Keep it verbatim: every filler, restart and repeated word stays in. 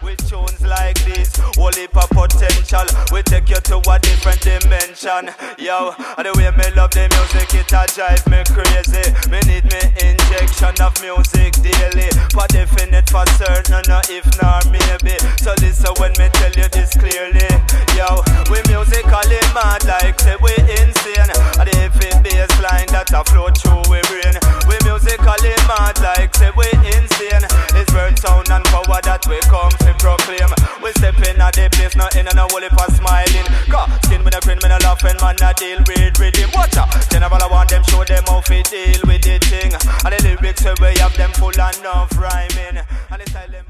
with tunes like this. Whole heap of potential, we take you to a different dimension. Yo, and the way me love the music, it a drive me crazy. Me need me injection of music daily. For definite, for certain, no if nor maybe. So listen when me tell you this clearly. Yo, we musically mad like say we insane. And the heavy bass line that a flow through we brain. We musically mad like say we insane. It's word, sound and power that we come to proclaim. We step in at the place, not in and a whole heap of smiling. Cause skin with a grin, me no laughing, man a deal with rhythm. Watch out, general I want them show them how fi deal with the thing. And the lyrics we have them full enough rhyming. And the style them